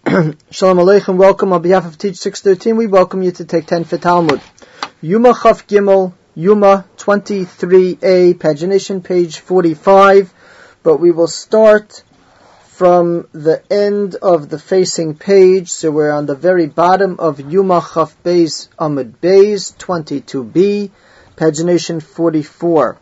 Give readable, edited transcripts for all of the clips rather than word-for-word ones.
Shalom Aleichem, welcome on behalf of Teach 613. We welcome you to take 10 for Talmud. Yuma Chaf Gimel, Yuma 23a, pagination page 45. But we will start from the end of the facing page. So we're on the very bottom of Yuma Chaf Beis Amud Beis 22b, pagination 44.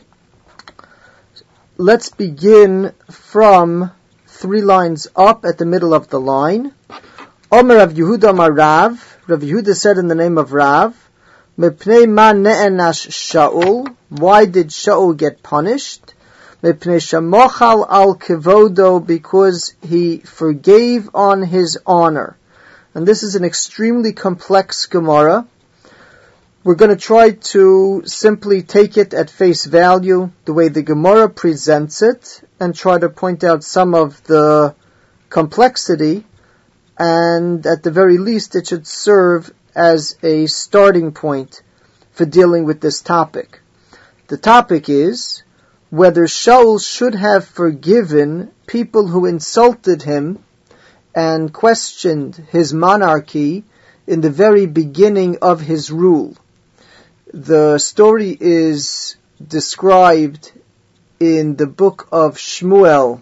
Let's begin from 3 lines up at the middle of the line. Omer Rav Yehuda Amar Rav. Rav Yehuda said in the name of Rav, Mepnei ma ne'enash Shaul. Why did Shaul get punished? Mepnei shamochal al kevodo, because he forgave on his honor. And this is an extremely complex Gemara. We're going to try to simply take it at face value, the way the Gemara presents it, and try to point out some of the complexity, and at the very least it should serve as a starting point for dealing with this topic. The topic is whether Shaul should have forgiven people who insulted him and questioned his monarchy in the very beginning of his rule. The story is described in the book of Shmuel.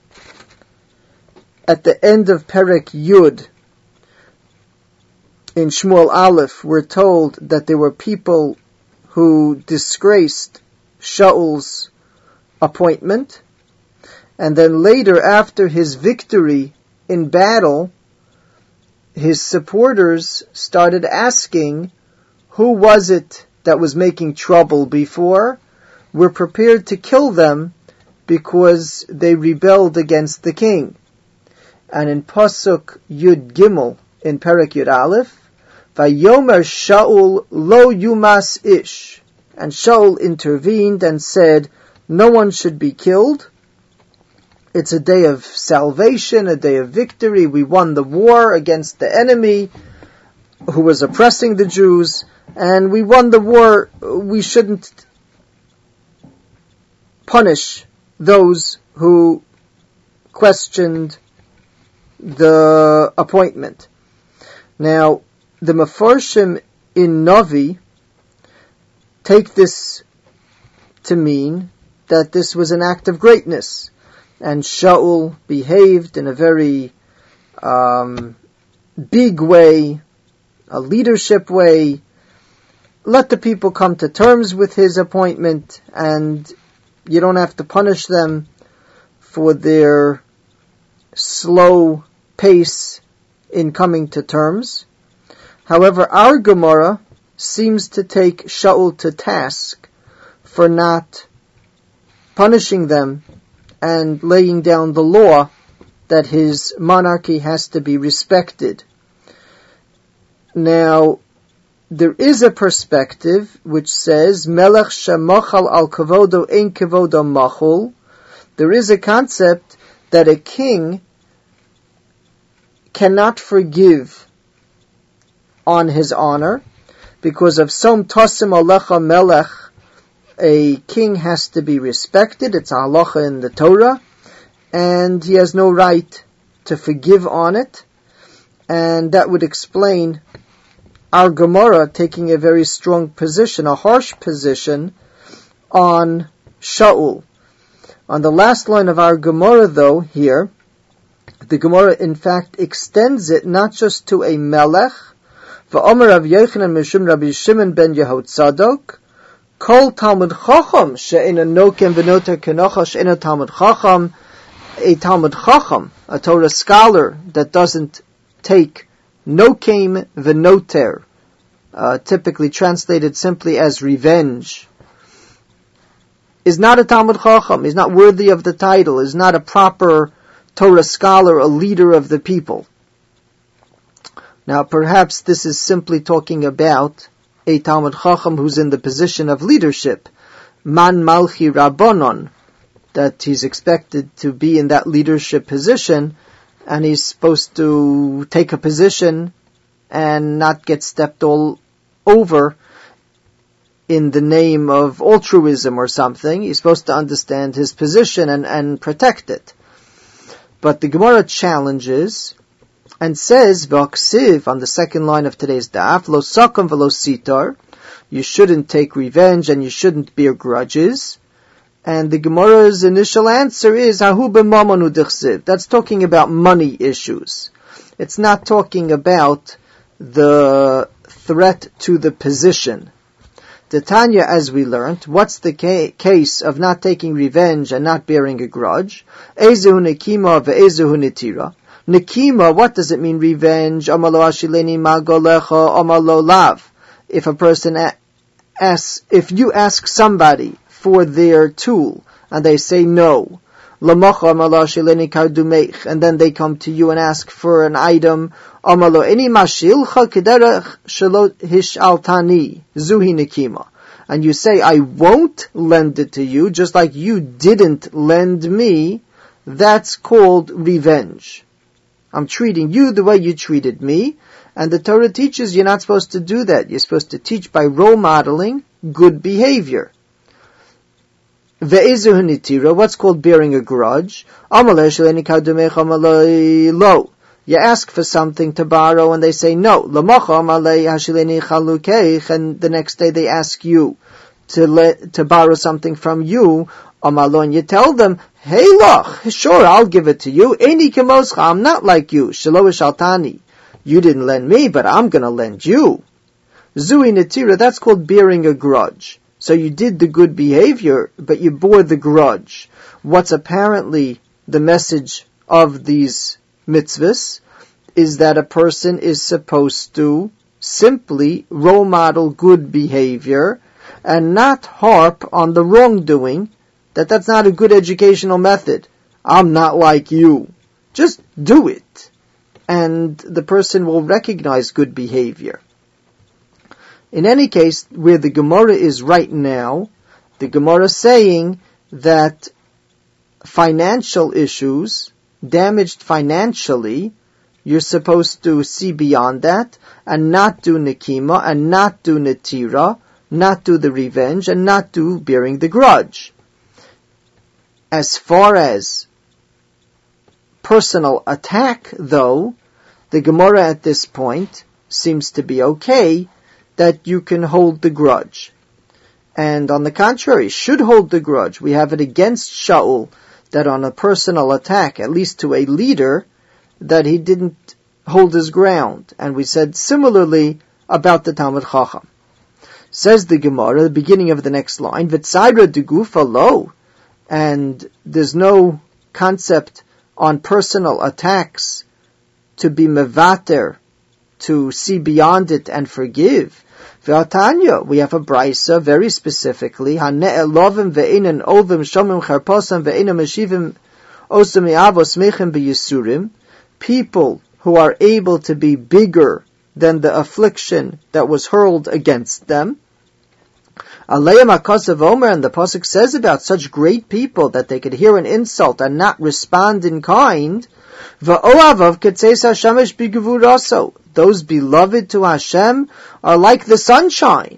At the end of Perek Yud, in Shmuel Aleph, we're told that there were people who disgraced Shaul's appointment, and then later, after his victory in battle, his supporters started asking, who was it that was making trouble before? We're prepared to kill them because they rebelled against the king. And in Pasuk Yud Gimel, in Perek Yud Aleph, Vayomer Shaul lo yumas ish. And Shaul intervened and said, no one should be killed. It's a day of salvation, a day of victory. We won the war against the enemy who was oppressing the Jews, and we won the war. We shouldn't punish those who questioned the appointment. Now, the Mefarshim in Navi take this to mean that this was an act of greatness, and Shaul behaved in a very big way, a leadership way, let the people come to terms with his appointment, and you don't have to punish them for their slow pace in coming to terms. However, our Gemara seems to take Shaul to task for not punishing them and laying down the law that his monarchy has to be respected. Now, there is a perspective which says, Melech shemochal al kevodo ein kevodo machul. There is a concept that a king cannot forgive on his honor, because of som tosim alecha melech, a king has to be respected. It's a halacha in the Torah, and he has no right to forgive on it. And that would explain our Gemara taking a very strong position, a harsh position, on Shaul. On the last line of our Gemara, though, here, the Gemara in fact extends it not just to a melech, v'omer Rav Yochanan mishum Rabbi Shimon ben Yehotzadok, kol Talmud Chacham she'ena nokem v'noter kenocha she'ena Talmud Chacham, a Talmud Chacham, a Torah scholar that doesn't take nokem v'noter, typically translated simply as revenge, is not a Talmud Chacham, is not worthy of the title, is not a proper Torah scholar, a leader of the people. Now, perhaps this is simply talking about a Talmud Chacham who's in the position of leadership, Man Malchi Rabbanon, that he's expected to be in that leadership position, and he's supposed to take a position and not get stepped all over in the name of altruism or something. He's supposed to understand his position and protect it. But the Gemara challenges and says, V'aksiv, on the second line of today's daf, Lo sakam v'lo sitar, you shouldn't take revenge and you shouldn't bear grudges. And the Gemara's initial answer is, Hahu b'mamonu dichsiv. That's talking about money issues. It's not talking about the threat to the position. The Tanya, as we learned, what's the case of not taking revenge and not bearing a grudge? Ezehu nekima ve'ezehu netira. Nekima, what does it mean, revenge? Amalo ashileni magolecha amalo lav. If a person if you ask somebody for their tool, and they say no, lamacha amalo ashileni kardumech, and then they come to you and ask for an item, amalo eni mashilcha kederach shelo hishaltani, zuhi nekima. And you say, I won't lend it to you, just like you didn't lend me, that's called revenge. I'm treating you the way you treated me, and the Torah teaches you're not supposed to do that. You're supposed to teach by role modeling good behavior. Ve'ezehu nitira, what's called bearing a grudge? You ask for something to borrow and they say no. And the next day they ask you to borrow something from you. And you tell them, hey loch, sure, I'll give it to you. I'm not like you. You didn't lend me, but I'm going to lend you. Zui netira, that's called bearing a grudge. So you did the good behavior, but you bore the grudge. What's apparently the message of these mitzvahs is that a person is supposed to simply role model good behavior and not harp on the wrongdoing, that's not a good educational method. I'm not like you. Just do it. And the person will recognize good behavior. In any case, where the Gemara is right now, the Gemara is saying that financial issues, damaged financially, you're supposed to see beyond that and not do nekima and not do netira, not do the revenge and not do bearing the grudge. As far as personal attack, though, the Gemara at this point seems to be okay that you can hold the grudge. And on the contrary, should hold the grudge. We have it against Shaul that on a personal attack, at least to a leader, that he didn't hold his ground. And we said similarly about the Talmud Chacham. Says the Gemara, the beginning of the next line, V'tzayra degufa lo, and there's no concept on personal attacks to be mevater, to see beyond it and forgive. V'atanya, we have a brisa very specifically, Hane'elovim ve'inen ovim shomim charposam ve'inen meshivim osam mi'avos mechem b'yisurim, people who are able to be bigger than the affliction that was hurled against them. Aleim HaKosav Omer, and the Pasuk says about such great people that they could hear an insult and not respond in kind. Va'oavav ketzeis hashemesh b'gevuraso, those beloved to Hashem are like the sunshine.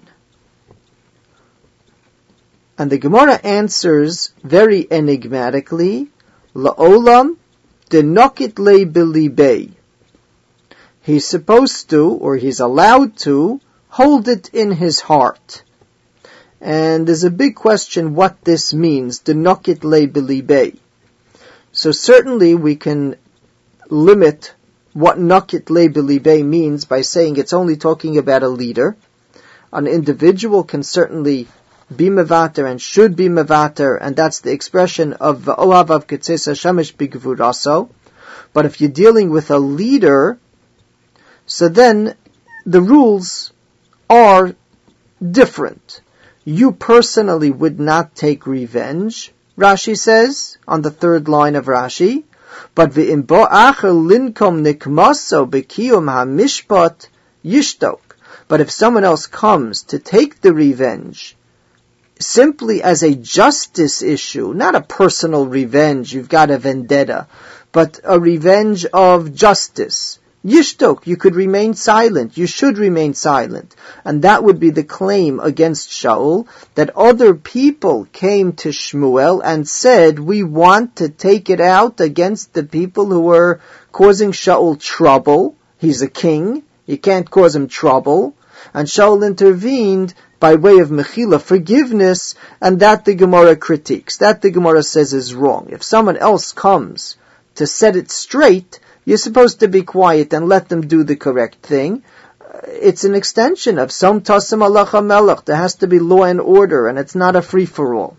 And the Gemara answers very enigmatically, La'olam denokit le bilibei. He's supposed to, or he's allowed to, hold it in his heart. And there's a big question what this means, denokit le bilibei. So certainly we can limit what nokit le bilibei means by saying it's only talking about a leader. An individual can certainly be mevater and should be mevater, and that's the expression of va'oavav ketzeis hashemesh b'gevuraso. But if you're dealing with a leader, so then the rules are different. You personally would not take revenge, Rashi says, on the third line of Rashi, but v'imbo acher linkom nikmaso b'kiyum hamishpat yishtok. But if someone else comes to take the revenge, simply as a justice issue, not a personal revenge, you've got a vendetta, but a revenge of justice. Yishtok, you could remain silent. You should remain silent. And that would be the claim against Shaul, that other people came to Shmuel and said, we want to take it out against the people who were causing Shaul trouble. He's a king. You can't cause him trouble. And Shaul intervened by way of mechila, forgiveness, and that the Gemara critiques. That the Gemara says is wrong. If someone else comes to set it straight, you're supposed to be quiet and let them do the correct thing. It's an extension of Som Tasim Alacha Melech. There has to be law and order, and it's not a free-for-all.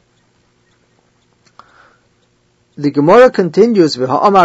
The Gemara continues,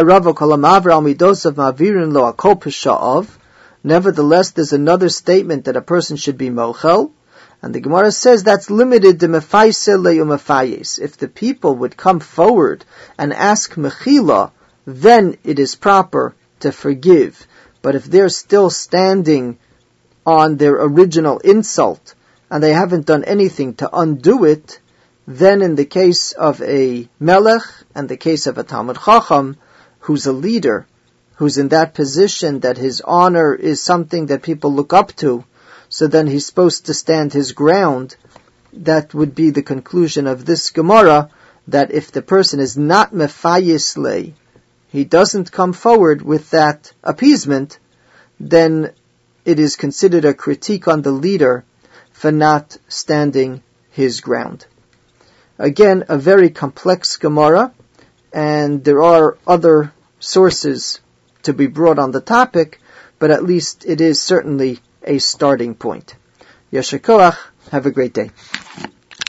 nevertheless, there's another statement that a person should be mochel, and the Gemara says that's limited to mefaise le'umefayes. If the people would come forward and ask mechila, then it is proper to forgive. But if they're still standing on their original insult, and they haven't done anything to undo it, then in the case of a melech, and the case of a Talmid Chacham, who's a leader, who's in that position that his honor is something that people look up to, so then he's supposed to stand his ground. That would be the conclusion of this Gemara, that if the person is not mefayis lei, he doesn't come forward with that appeasement, then it is considered a critique on the leader for not standing his ground. Again, a very complex Gemara, and there are other sources to be brought on the topic, but at least it is certainly a starting point. Yasher koach, have a great day.